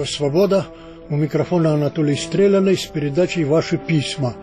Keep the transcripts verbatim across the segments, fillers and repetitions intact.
Радио «Свобода». У микрофона Анатолий Стреляный с передачей «Ваши письма».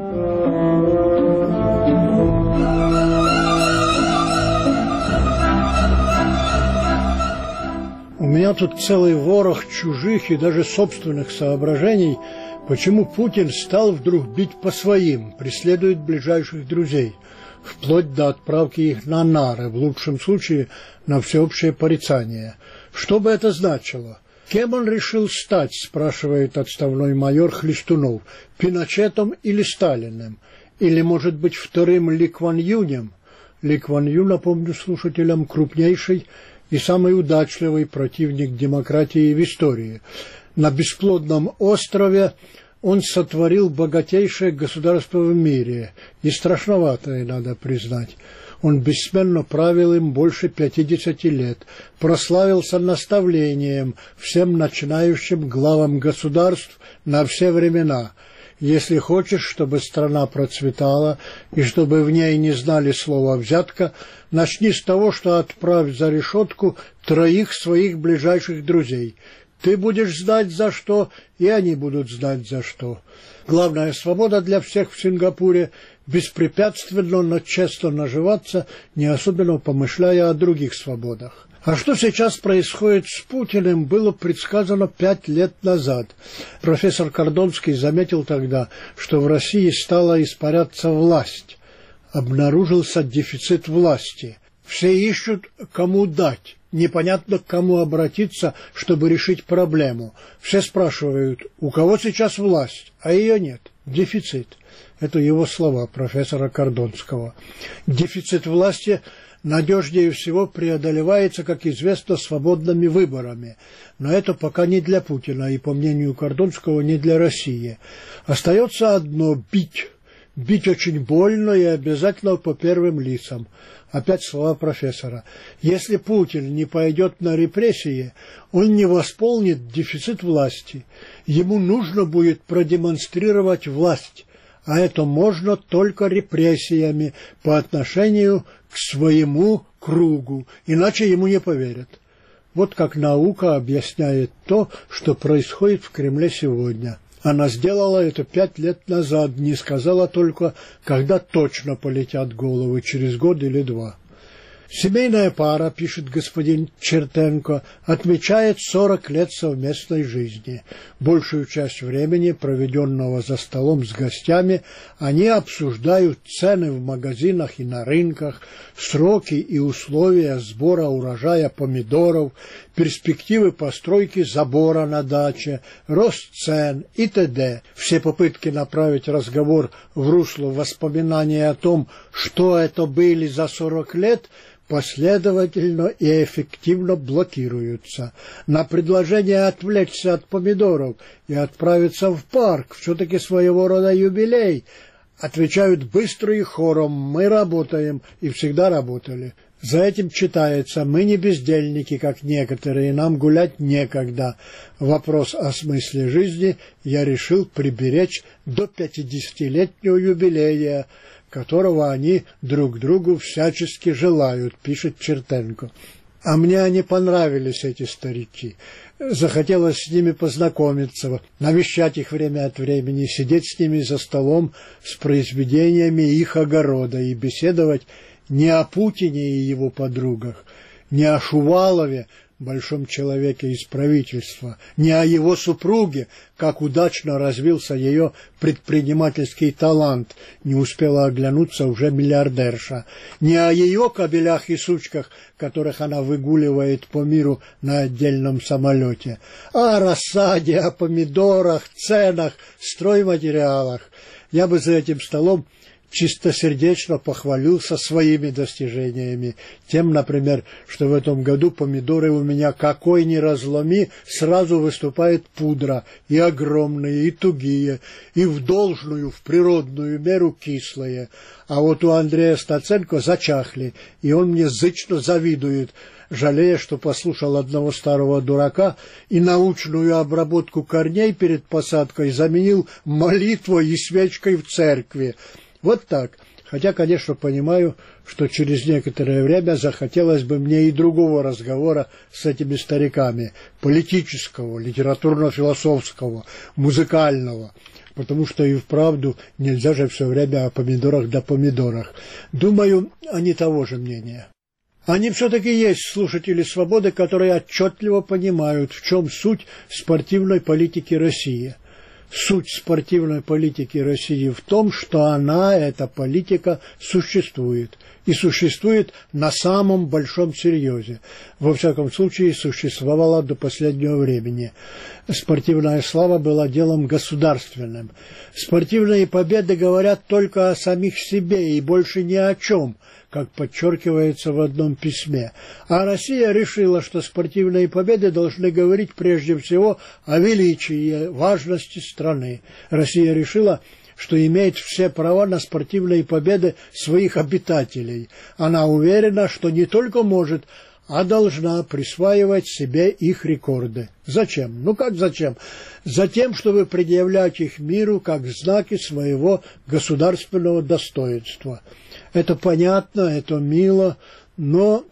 У меня тут целый ворох чужих и даже собственных соображений, почему Путин стал вдруг бить по своим, преследует ближайших друзей, вплоть до отправки их на нары, в лучшем случае на всеобщее порицание. Что бы это значило? Кем он решил стать, спрашивает отставной майор Хлестунов, Пиночетом или Сталиным? Или, может быть, вторым Ли Куан Юнем? Ли Куан Ю, напомню слушателям, крупнейший и самый удачливый противник демократии в истории. На бесплодном острове он сотворил богатейшее государство в мире, и страшноватое, надо признать. Он бессменно правил им больше пятидесяти лет, прославился наставлением всем начинающим главам государств на все времена. Если хочешь, чтобы страна процветала и чтобы в ней не знали слова «взятка», начни с того, что отправь за решетку троих своих ближайших друзей. Ты будешь знать за что, и они будут знать за что. Главная свобода для всех в Сингапуре – беспрепятственно, но честно наживаться, не особенно помышляя о других свободах. А что сейчас происходит с Путиным, было предсказано пять лет назад. Профессор Кордонский заметил тогда, что в России стала испаряться власть. Обнаружился дефицит власти. Все ищут, кому дать. Непонятно, к кому обратиться, чтобы решить проблему. Все спрашивают, у кого сейчас власть, а ее нет. Дефицит. Это его слова, профессора Кордонского. Дефицит власти надежнее всего преодолевается, как известно, свободными выборами. Но это пока не для Путина и, по мнению Кордонского, не для России. Остается одно – бить. Бить очень больно и обязательно по первым лицам. Опять слова профессора. Если Путин не пойдет на репрессии, он не восполнит дефицит власти. Ему нужно будет продемонстрировать власть, а это можно только репрессиями по отношению к своему кругу, иначе ему не поверят. Вот как наука объясняет то, что происходит в Кремле сегодня. Она сделала это пять лет назад, не сказала только, когда точно полетят головы, через год или два. Семейная пара, пишет господин Чертенко, отмечает сорок лет совместной жизни. Большую часть времени, проведенного за столом с гостями, они обсуждают цены в магазинах и на рынках, сроки и условия сбора урожая помидоров, перспективы постройки забора на даче, рост цен и т.д. Все попытки направить разговор в русло воспоминания о том, что это были за сорок лет, последовательно и эффективно блокируются. На предложение отвлечься от помидоров и отправиться в парк, все-таки своего рода юбилей, отвечают быстро и хором: «Мы работаем и всегда работали». За этим читается: «Мы не бездельники, как некоторые, нам гулять некогда. Вопрос о смысле жизни я решил приберечь до пятидесятилетнего юбилея, которого они друг другу всячески желают», пишет Чертенко. А мне они понравились, эти старики. Захотелось с ними познакомиться, навещать их время от времени, сидеть с ними за столом с произведениями их огорода и беседовать не о Путине и его подругах, не о Шувалове, большом человеке из правительства, не о его супруге, как удачно развился ее предпринимательский талант, не успела оглянуться уже миллиардерша, не о ее кобелях и сучках, которых она выгуливает по миру на отдельном самолете, а о рассаде, о помидорах, ценах, стройматериалах. Я бы за этим столом чистосердечно похвалился своими достижениями. Тем, например, что в этом году помидоры у меня какой ни разломи, сразу выступает пудра, и огромные, и тугие, и в должную, в природную меру кислые. А вот у Андрея Стаценко зачахли, и он мне зычно завидует, жалея, что послушал одного старого дурака и научную обработку корней перед посадкой заменил молитвой и свечкой в церкви. Вот так. Хотя, конечно, понимаю, что через некоторое время захотелось бы мне и другого разговора с этими стариками, политического, литературно-философского, музыкального, потому что и вправду нельзя же все время о помидорах да помидорах. Думаю, они того же мнения. Они все-таки есть слушатели «Свободы», которые отчетливо понимают, в чем суть спортивной политики России. Суть спортивной политики России в том, что она, эта политика, существует. И существует на самом большом серьезе. Во всяком случае, существовала до последнего времени. Спортивная слава была делом государственным. Спортивные победы говорят только о самих себе и больше ни о чем, как подчеркивается в одном письме. А Россия решила, что спортивные победы должны говорить прежде всего о величии и важности страны. Россия решила, что имеет все права на спортивные победы своих обитателей. Она уверена, что не только может, а должна присваивать себе их рекорды. Зачем? Ну как зачем? Затем, чтобы предъявлять их миру как знаки своего государственного достоинства. Это понятно, это мило, но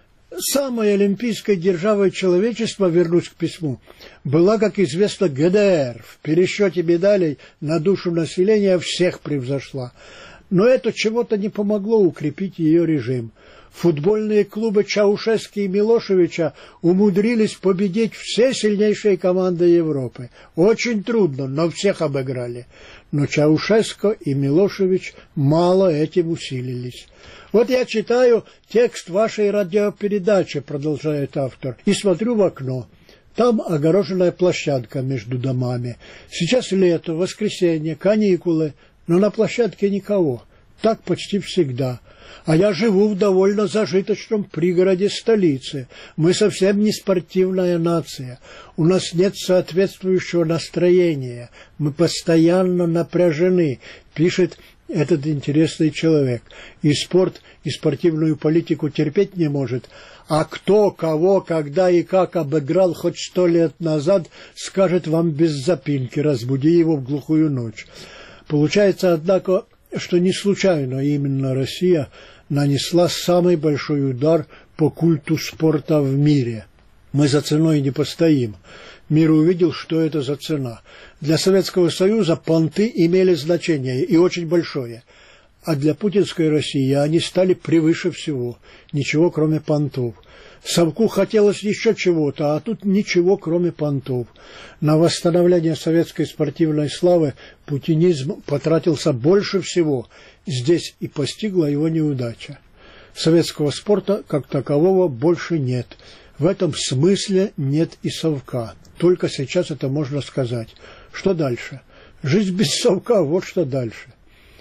самой олимпийской державой человечества, вернусь к письму, была, как известно, ГДР. В пересчете медалей на душу населения всех превзошла. Но это чего-то не помогло укрепить ее режим. Футбольные клубы Чаушеску и Милошевича умудрились победить все сильнейшие команды Европы. Очень трудно, но всех обыграли. Но Чаушеску и Милошевич мало этим усилились. Вот я читаю текст вашей радиопередачи, продолжает автор, и смотрю в окно. Там огороженная площадка между домами. Сейчас лето, воскресенье, каникулы, но на площадке никого. Так почти всегда. А я живу в довольно зажиточном пригороде столицы. Мы совсем не спортивная нация. У нас нет соответствующего настроения. Мы постоянно напряжены, пишет этот интересный человек. И спорт, и спортивную политику терпеть не может. А кто, кого, когда и как обыграл хоть сто лет назад, скажет вам без запинки, разбуди его в глухую ночь. Получается, однако, что не случайно именно Россия нанесла самый большой удар по культу спорта в мире. Мы за ценой не постоим. Мир увидел, что это за цена. Для Советского Союза понты имели значение, и очень большое. А для путинской России они стали превыше всего. Ничего, кроме понтов. Совку хотелось еще чего-то, а тут ничего, кроме понтов. На восстановление советской спортивной славы путинизм потратился больше всего. Здесь и постигла его неудача. Советского спорта, как такового, больше нет. В этом смысле нет и совка. Только сейчас это можно сказать. Что дальше? Жизнь без совка, вот что дальше.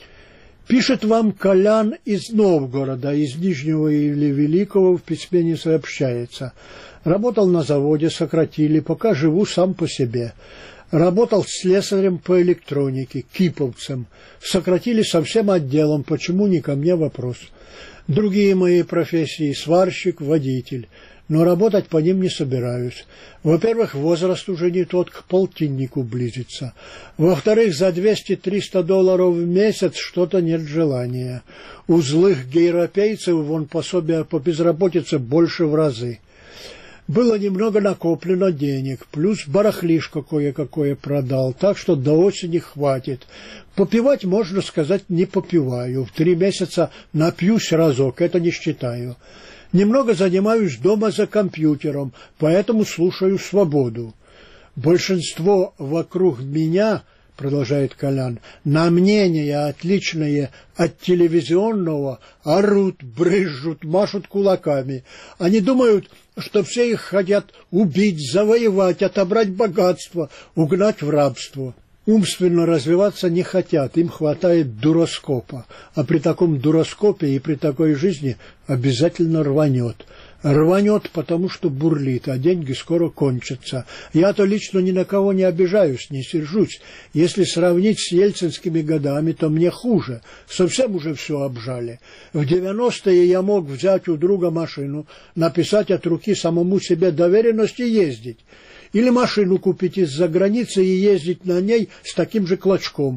Пишет вам Колян из Новгорода, из Нижнего или Великого в письме не сообщается. Работал на заводе, сократили, пока живу сам по себе. Работал слесарем по электронике, киповцем. Сократили со всем отделом, почему не ко мне вопрос. Другие мои профессии – сварщик, водитель. Но работать по ним не собираюсь. Во-первых, возраст уже не тот, к полтиннику близится. Во-вторых, за двести-триста долларов в месяц что-то нет желания. У злых европейцев вон пособия по безработице больше в разы. Было немного накоплено денег, плюс барахлишко кое-какое продал, так что до осени хватит. Попивать, можно сказать, не попиваю. В три месяца напьюсь разок, это не считаю. Немного занимаюсь дома за компьютером, поэтому слушаю «Свободу». Большинство вокруг меня, продолжает Колян, на мнения, отличные от телевизионного, орут, брызжут, машут кулаками. Они думают, что все их хотят убить, завоевать, отобрать богатство, угнать в рабство. Умственно развиваться не хотят, им хватает дуроскопа. А при таком дуроскопе и при такой жизни обязательно рванет. Рванет, потому что бурлит, а деньги скоро кончатся. Я-то лично ни на кого не обижаюсь, не сержусь. Если сравнить с ельцинскими годами, то мне хуже. Совсем уже все обжали. В девяностые я мог взять у друга машину, написать от руки самому себе доверенность и ездить. Или машину купить из-за границы и ездить на ней с таким же клочком.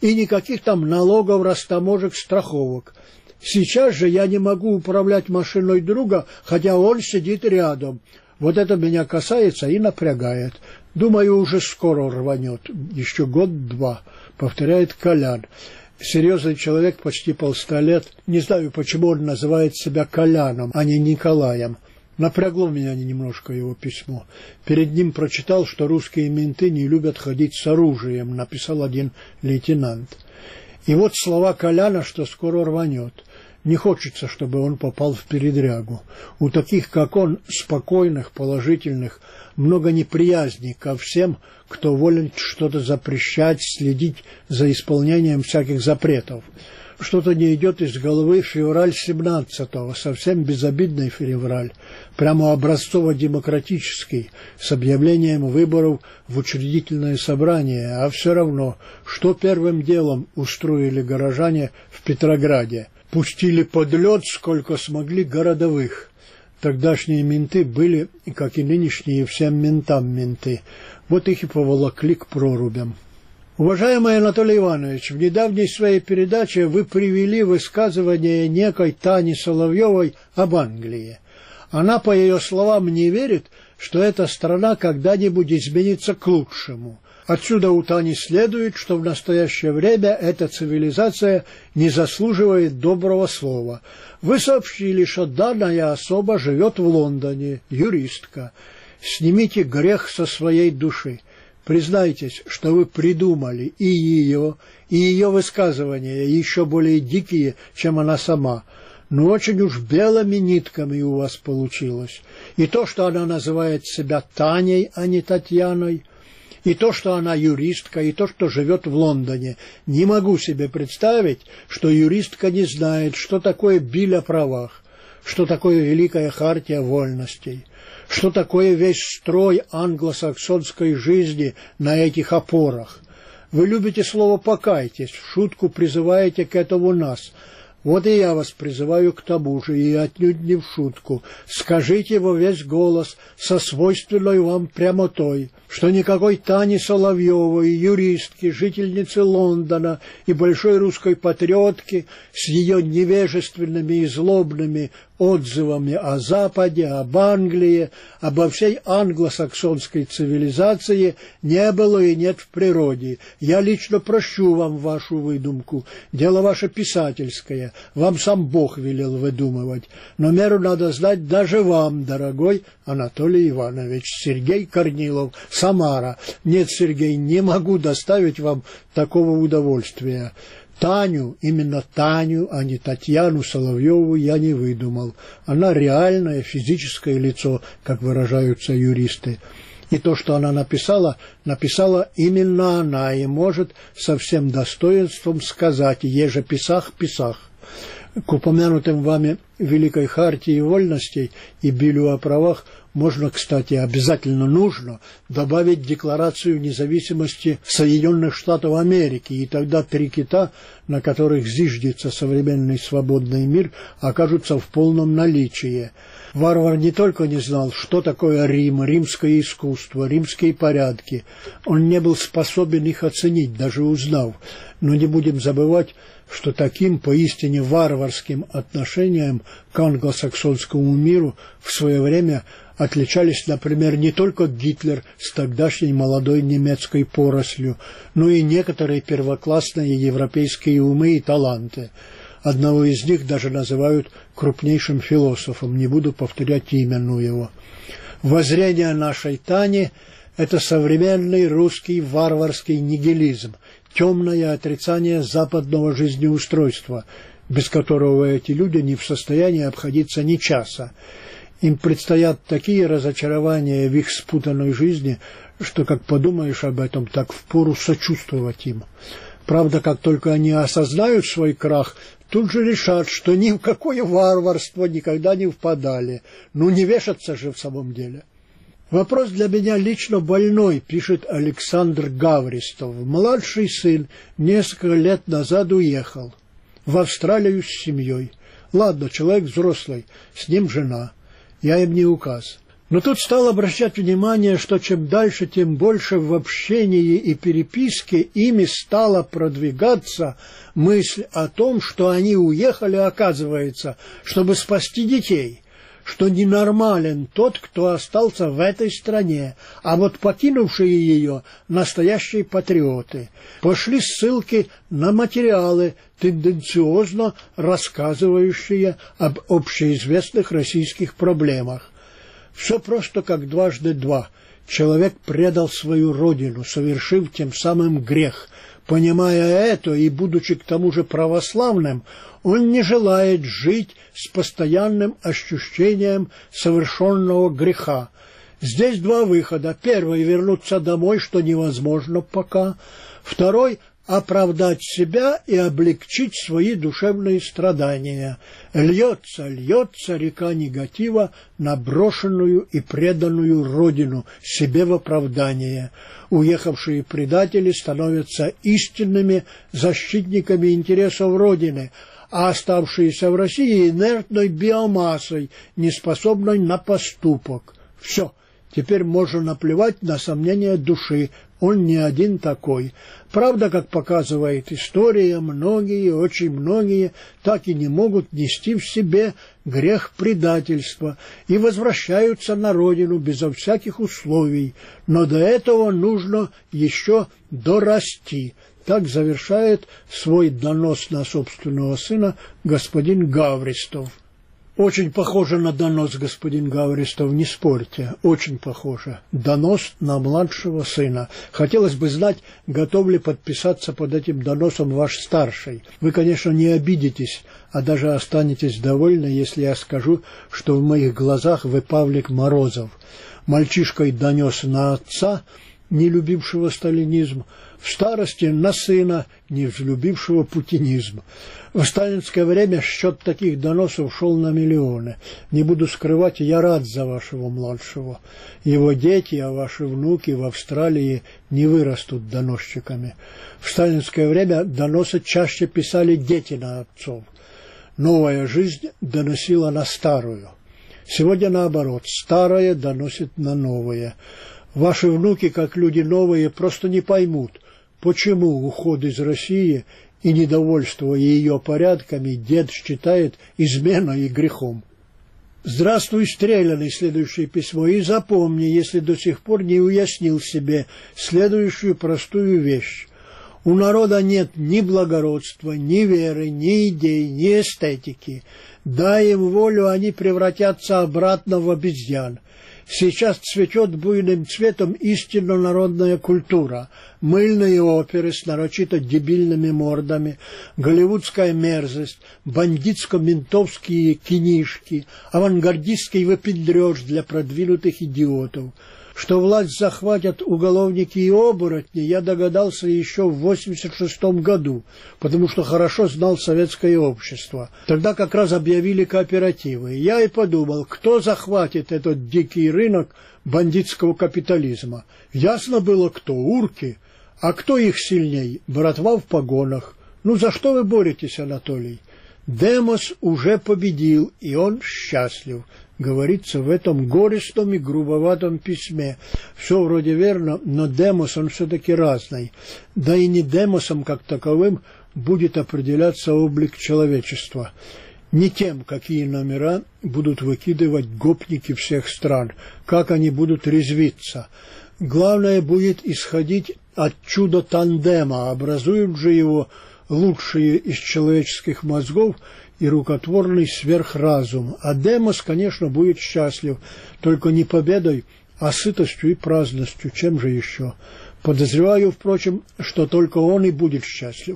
И никаких там налогов, растаможек, страховок. Сейчас же я не могу управлять машиной друга, хотя он сидит рядом. Вот это меня касается и напрягает. Думаю, уже скоро рванет. Еще год-два, повторяет Колян. Серьезный человек, почти полста лет. Не знаю, почему он называет себя Коляном, а не Николаем. Напрягло меня немножко его письмо. Перед ним прочитал, что русские менты не любят ходить с оружием, написал один лейтенант. И вот слова Коляна, что скоро рванет. Не хочется, чтобы он попал в передрягу. У таких, как он, спокойных, положительных, много неприязни ко всем, кто волен что-то запрещать, следить за исполнением всяких запретов. Что-то не идет из головы февраль семнадцатого, совсем безобидный февраль, прямо образцово-демократический, с объявлением выборов в учредительное собрание, а все равно, что первым делом устроили горожане в Петрограде. Пустили под лед, сколько смогли, городовых. Тогдашние менты были, как и нынешние, всем ментам менты. Вот их и поволокли к прорубям. Уважаемый Анатолий Иванович, в недавней своей передаче вы привели высказывание некой Тани Соловьевой об Англии. Она, по ее словам, не верит, что эта страна когда-нибудь изменится к лучшему. Отсюда у Тани следует, что в настоящее время эта цивилизация не заслуживает доброго слова. Вы сообщили, что данная особа живет в Лондоне, юристка. Снимите грех со своей души. Признайтесь, что вы придумали и ее, и ее высказывания еще более дикие, чем она сама. Но очень уж белыми нитками у вас получилось. И то, что она называет себя Таней, а не Татьяной, и то, что она юристка, и то, что живет в Лондоне. Не могу себе представить, что юристка не знает, что такое биль о правах, что такое Великая Хартия вольностей, что такое весь строй англосаксонской жизни на этих опорах. Вы любите слово «покайтесь», в шутку призываете к этому нас. Вот и я вас призываю к тому же, и отнюдь не в шутку. Скажите во весь голос, со свойственной вам прямотой, что никакой Тани Соловьевой, юристки, жительницы Лондона и большой русской патриотки с ее невежественными и злобными отзывами о Западе, об Англии, обо всей англосаксонской цивилизации не было и нет в природе. Я лично прощу вам вашу выдумку. Дело ваше писательское. Вам сам Бог велел выдумывать. Но меру надо знать даже вам, дорогой Анатолий Иванович. Сергей Корнилов, Самара. Нет, Сергей, не могу доставить вам такого удовольствия. Таню, именно Таню, а не Татьяну Соловьеву я не выдумал. Она реальное физическое лицо, как выражаются юристы. И то, что она написала, написала именно она, и может со всем достоинством сказать «еже писах, писах». К упомянутым вами Великой Хартии вольностей и билю о правах можно, кстати, обязательно нужно добавить Декларацию независимости Соединенных Штатов Америки, и тогда три кита, на которых зиждется современный свободный мир, окажутся в полном наличии. Варвар не только не знал, что такое Рим, римское искусство, римские порядки, он не был способен их оценить, даже узнав. Но не будем забывать, что таким поистине варварским отношением к англосаксонскому миру в свое время отличались, например, не только Гитлер с тогдашней молодой немецкой порослью, но и некоторые первоклассные европейские умы и таланты. Одного из них даже называют крупнейшим философом, не буду повторять имя его. Воззрение нашей Тани – это современный русский варварский нигилизм, темное отрицание западного жизнеустройства, без которого эти люди не в состоянии обходиться ни часа. Им предстоят такие разочарования в их спутанной жизни, что, как подумаешь об этом, так впору сочувствовать им. Правда, как только они осознают свой крах, тут же решат, что ни в какое варварство никогда не впадали. Ну, не вешаться же в самом деле. Вопрос для меня лично больной, пишет Александр Гавристов. Младший сын несколько лет назад уехал в Австралию с семьей. Ладно, человек взрослый, с ним жена. Я им не указ. Но тут стал обращать внимание, что чем дальше, тем больше в общении и переписке ими стала продвигаться мысль о том, что они уехали, оказывается, чтобы спасти детей, что ненормален тот, кто остался в этой стране, а вот покинувшие ее настоящие патриоты. Пошли ссылки на материалы, тенденциозно рассказывающие об общеизвестных российских проблемах. Все просто как дважды два. Человек предал свою родину, совершив тем самым грех. Понимая это и будучи к тому же православным, он не желает жить с постоянным ощущением совершенного греха. Здесь два выхода. Первый — вернуться домой, что невозможно пока. Второй — оправдать себя и облегчить свои душевные страдания. Льется, льется река негатива на брошенную и преданную родину, себе в оправдание. Уехавшие предатели становятся истинными защитниками интересов Родины, а оставшиеся в России инертной биомассой, неспособной на поступок. Все. Теперь можно наплевать на сомнения души, он не один такой. Правда, как показывает история, многие, очень многие так и не могут нести в себе грех предательства и возвращаются на родину безо всяких условий, но до этого нужно еще дорасти. Так завершает свой донос на собственного сына господин Гавристов. Очень похоже на донос, господин Гавристов, не спорьте, очень похоже. Донос на младшего сына. Хотелось бы знать, готов ли подписаться под этим доносом ваш старший. Вы, конечно, не обидитесь, а даже останетесь довольны, если я скажу, что в моих глазах вы Павлик Морозов. Мальчишкой донес на отца, не любившего сталинизм, в старости на сына, не взлюбившего путинизм. В сталинское время счет таких доносов шел на миллионы. Не буду скрывать, я рад за вашего младшего. Его дети, а ваши внуки в Австралии не вырастут доносчиками. В сталинское время доносы чаще писали дети на отцов. Новая жизнь доносила на старую. Сегодня наоборот, старое доносит на новое. Ваши внуки, как люди новые, просто не поймут, почему уход из России и недовольство ее порядками дед считает изменой и грехом. Здравствуй, стрелянный, следующее письмо, и запомни, если до сих пор не уяснил себе следующую простую вещь. У народа нет ни благородства, ни веры, ни идей, ни эстетики. Дай им волю, они превратятся обратно в обезьян. Сейчас цветет буйным цветом истинно народная культура. Мыльные оперы с нарочито дебильными мордами, голливудская мерзость, бандитско-ментовские кинишки, авангардистский выпендрёж для продвинутых идиотов. Что власть захватят уголовники и оборотни, я догадался еще в восемьдесят шестом году, потому что хорошо знал советское общество. Тогда как раз объявили кооперативы. Я и подумал, кто захватит этот дикий рынок бандитского капитализма. Ясно было, кто — урки. А кто их сильней? Братва в погонах. Ну, за что вы боретесь, Анатолий? Демос уже победил, и он счастлив. Говорится в этом горестном и грубоватом письме. Все вроде верно, но демос он все-таки разный. Да и не демосом как таковым будет определяться облик человечества. Не тем, какие номера будут выкидывать гопники всех стран, как они будут резвиться. Главное будет исходить от чуда тандема, образуют же его лучшие из человеческих мозгов и рукотворный сверхразум. А демос, конечно, будет счастлив, только не победой, а сытостью и праздностью. Чем же еще? Подозреваю, впрочем, что только он и будет счастлив.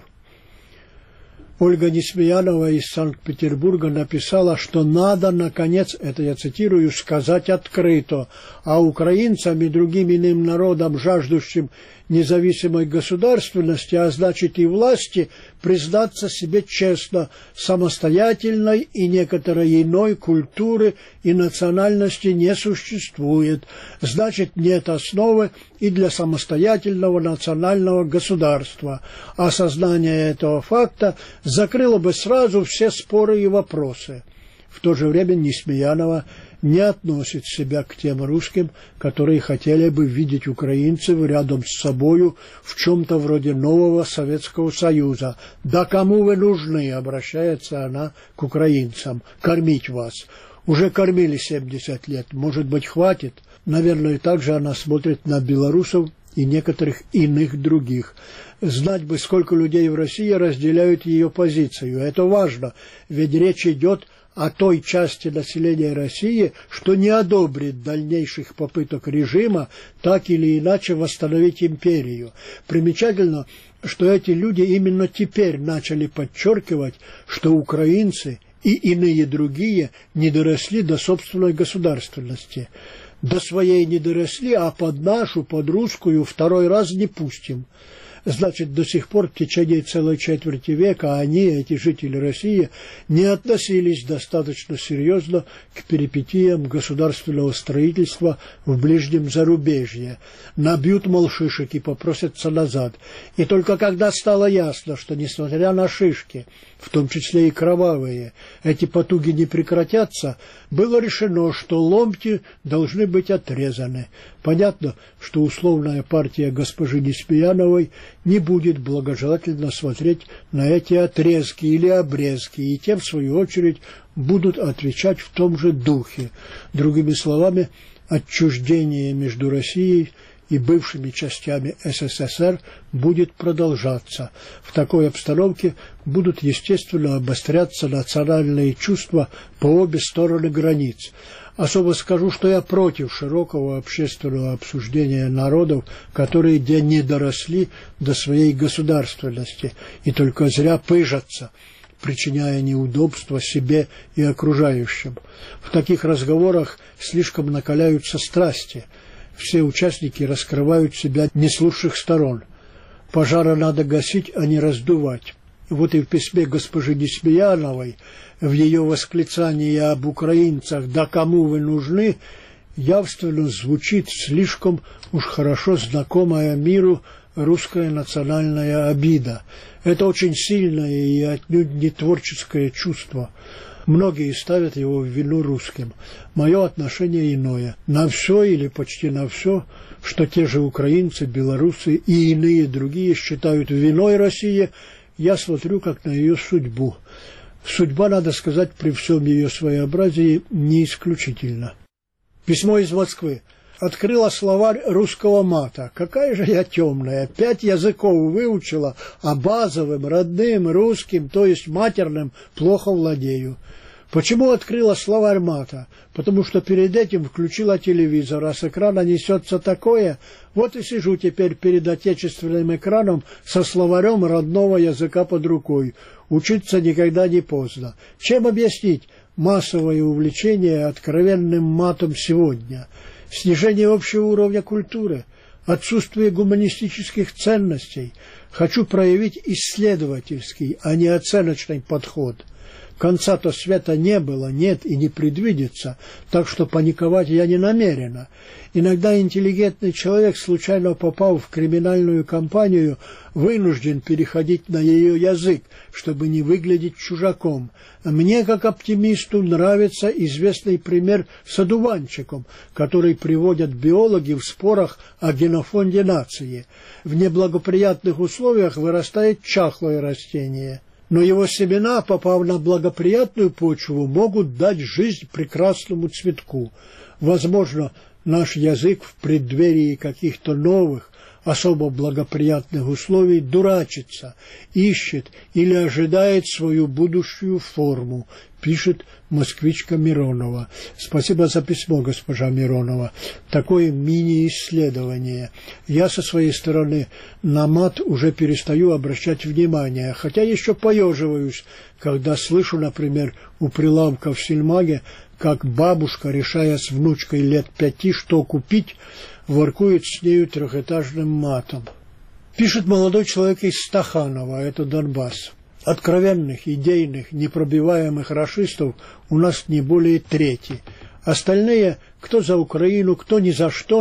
Ольга Несмеянова из Санкт-Петербурга написала, что надо, наконец, это я цитирую, сказать открыто, а украинцам и другим иным народам, жаждущим независимой государственности, а значит и власти, признаться себе честно, самостоятельной и некоторой иной культуры и национальности не существует, значит нет основы и для самостоятельного национального государства. Осознание этого факта закрыло бы сразу все споры и вопросы. В то же время Несмеянова не относит себя к тем русским, которые хотели бы видеть украинцев рядом с собою в чем-то вроде нового Советского Союза. «Да кому вы нужны?» — обращается она к украинцам. «Кормить вас. Уже кормили семьдесят лет. Может быть, хватит?» Наверное, также она смотрит на белорусов и некоторых иных других. Знать бы, сколько людей в России разделяют ее позицию. Это важно, ведь речь идет о той части населения России, что не одобрит дальнейших попыток режима так или иначе восстановить империю. Примечательно, что эти люди именно теперь начали подчеркивать, что украинцы и иные другие не доросли до собственной государственности. До своей не доросли, а под нашу, под русскую второй раз не пустим. Значит, до сих пор в течение целой четверти века они, эти жители России, не относились достаточно серьезно к перипетиям государственного строительства в ближнем зарубежье. Набьют, мол, шишек и попросятся назад. И только когда стало ясно, что, несмотря на шишки, в том числе и кровавые, эти потуги не прекратятся, было решено, что ломти должны быть отрезаны. Понятно, что условная партия госпожи Неспияновой не будет благожелательно смотреть на эти отрезки или обрезки, и тем, в свою очередь, будут отвечать в том же духе. Другими словами, отчуждение между Россией и бывшими частями СССР будет продолжаться. В такой обстановке будут, естественно, обостряться национальные чувства по обе стороны границ. Особо скажу, что я против широкого общественного обсуждения народов, которые не доросли до своей государственности и только зря пыжатся, причиняя неудобства себе и окружающим. В таких разговорах слишком накаляются страсти. Все участники раскрывают себя не с лучших сторон. Пожары надо гасить, а не раздувать. Вот и в письме госпожи Неспияновой, в ее восклицании об украинцах «Да кому вы нужны?» явственно звучит слишком уж хорошо знакомая миру русская национальная обида. Это очень сильное и отнюдь не творческое чувство. Многие ставят его в вину русским. Мое отношение иное. На все или почти на все, что те же украинцы, белорусы и иные другие считают виной России, я смотрю как на ее судьбу. Судьба, надо сказать, при всем ее своеобразии, не исключительно. Письмо из Москвы. Открыла словарь русского мата. Какая же я темная. Пять языков выучила, а базовым, родным, русским, то есть матерным, плохо владею. Почему открыла словарь мата? Потому что перед этим включила телевизор, а с экрана несется такое. Вот и сижу теперь перед отечественным экраном со словарем родного языка под рукой. Учиться никогда не поздно. Чем объяснить массовое увлечение откровенным матом сегодня? Снижение общего уровня культуры, отсутствие гуманистических ценностей. Хочу проявить исследовательский, а не оценочный подход. Конца-то света не было, нет и не предвидится, так что паниковать я не намерена. Иногда интеллигентный человек, случайно попав в криминальную компанию, вынужден переходить на ее язык, чтобы не выглядеть чужаком. Мне, как оптимисту, нравится известный пример с одуванчиком, который приводят биологи в спорах о генофонде нации. В неблагоприятных условиях вырастает чахлое растение. Но его семена, попав на благоприятную почву, могут дать жизнь прекрасному цветку. Возможно, наш язык в преддверии каких-то новых, особо благоприятных условий дурачится, ищет или ожидает свою будущую форму, пишет москвичка Миронова. Спасибо за письмо, госпожа Миронова. Такое мини-исследование. Я со своей стороны на мат уже перестаю обращать внимание, хотя еще поеживаюсь, когда слышу, например, у прилавка в сельмаге, как бабушка, решая с внучкой лет пяти, что купить, воркует с нею трехэтажным матом. Пишет молодой человек из Стаханова, это Донбасс. Откровенных, идейных, непробиваемых рашистов у нас не более трети. Остальные, кто за Украину, кто ни за что,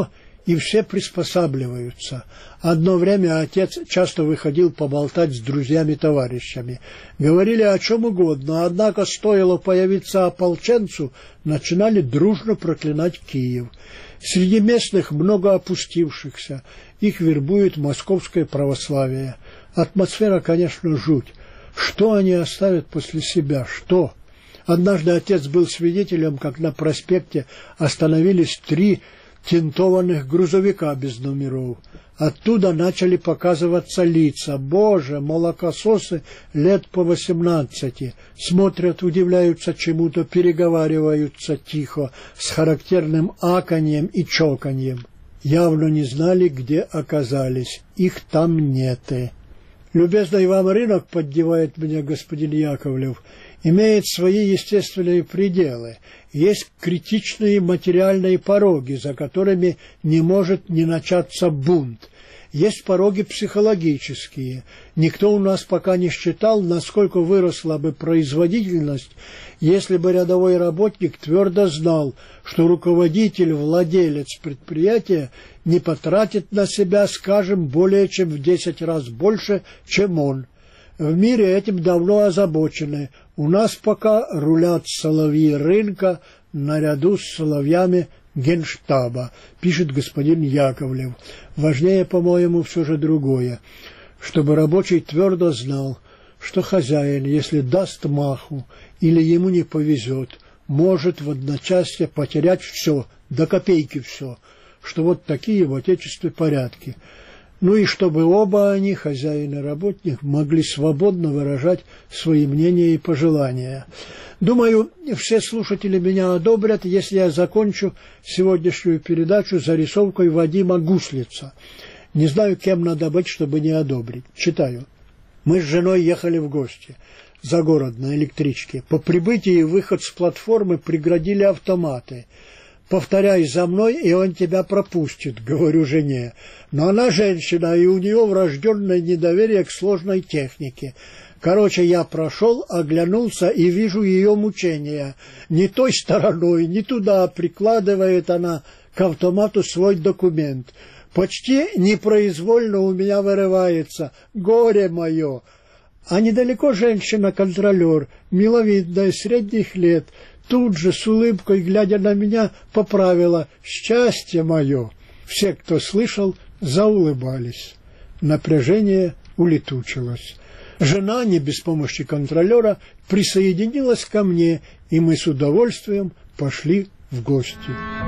и все приспосабливаются. Одно время отец часто выходил поболтать с друзьями-товарищами. Говорили о чем угодно, однако стоило появиться ополченцу, начинали дружно проклинать Киев. Среди местных много опустившихся, их вербует московское православие. Атмосфера, конечно, жуть. Что они оставят после себя? Что? Однажды отец был свидетелем, как на проспекте остановились три тинтованных грузовика без номеров. Оттуда начали показываться лица. Боже, молокососы лет по восемнадцати. Смотрят, удивляются чему-то, переговариваются тихо, с характерным аканьем и чоканьем. Явно не знали, где оказались. Их там неты. Любезный вам рынок, поддевает меня господин Яковлев, имеет свои естественные пределы. Есть критичные материальные пороги, за которыми не может не начаться бунт. Есть пороги психологические. Никто у нас пока не считал, насколько выросла бы производительность, если бы рядовой работник твердо знал, что руководитель, владелец предприятия не потратит на себя, скажем, более чем в десять раз больше, чем он. В мире этим давно озабочены. У нас пока рулят соловьи рынка наряду с соловьями Генштаба, пишет господин Яковлев. Важнее, по-моему, все же другое, чтобы рабочий твердо знал, что хозяин, если даст маху или ему не повезет, может в одночасье потерять все, до копейки все, что вот такие в Отечестве порядки. Ну и чтобы оба они, хозяин и работник, могли свободно выражать свои мнения и пожелания. Думаю, все слушатели меня одобрят, если я закончу сегодняшнюю передачу зарисовкой Вадима Гуслица. Не знаю, кем надо быть, чтобы не одобрить. Читаю. Мы с женой ехали в гости за город на электричке. По прибытии выход с платформы преградили автоматы. «Повторяй за мной, и он тебя пропустит», — говорю жене. Но она женщина, и у нее врожденное недоверие к сложной технике. Короче, я прошел, оглянулся и вижу ее мучения. Не той стороной, не туда прикладывает она к автомату свой документ. Почти непроизвольно у меня вырывается «Горе мое!». А недалеко женщина-контролер, миловидная, средних лет, тут же с улыбкой, глядя на меня, поправила «Счастье мое!». Все, кто слышал, заулыбались. Напряжение улетучилось. Жена, не без помощи контролера, присоединилась ко мне, и мы с удовольствием пошли в гости.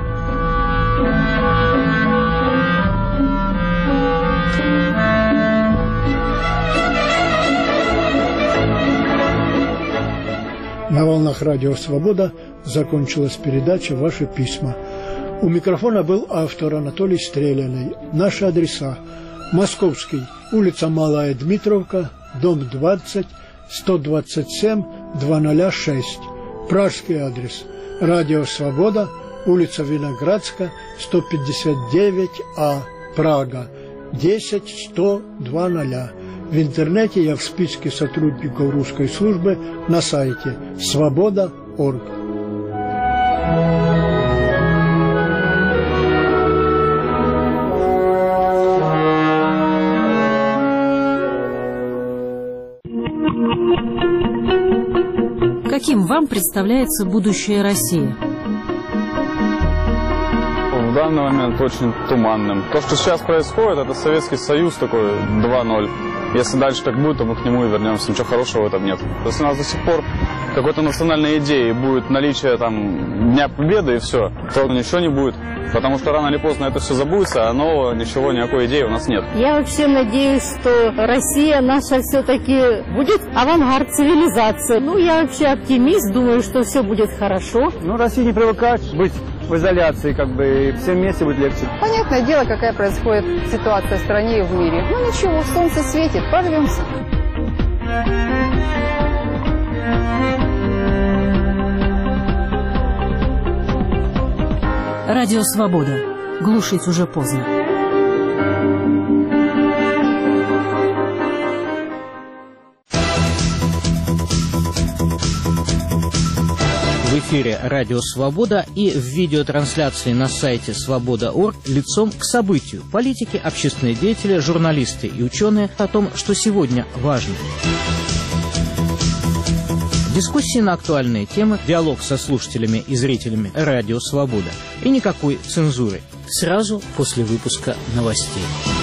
На волнах Радио Свобода закончилась передача «Ваши письма». У микрофона был автор Анатолий Стреляный. Наши адреса: Московский, улица Малая Дмитровка, дом двадцать, сто двадцать семь, двести шесть. Пражский адрес: Радио Свобода, улица Виноградска, сто пятьдесят девять А, Прага, десять сто двадцать. В интернете я в списке сотрудников русской службы на сайте свобода точка орг. Каким вам представляется будущее России? В данный момент очень туманным. То, что сейчас происходит, это Советский Союз такой два ноль. Если дальше так будет, то мы к нему и вернемся. Ничего хорошего в этом нет. Если у нас до сих пор какой-то национальной идеи будет наличие там Дня Победы и все, то ничего не будет. Потому что рано или поздно это все забудется, а нового ничего, никакой идеи у нас нет. Я вообще надеюсь, что Россия наша все-таки будет авангард цивилизации. Ну, я вообще оптимист, думаю, что все будет хорошо. Ну, Россия не привыкает быть в изоляции, как бы, и всем вместе будет легче. Понятное дело, какая происходит ситуация в стране и в мире. Ну ничего, солнце светит, прорвемся. Радио Свобода. Глушить уже поздно. В эфире «Радио Свобода» и в видеотрансляции на сайте свобода точка орг лицом к событию. Политики, общественные деятели, журналисты и ученые о том, что сегодня важно. Дискуссии на актуальные темы, диалог со слушателями и зрителями «Радио Свобода». И никакой цензуры. Сразу после выпуска новостей.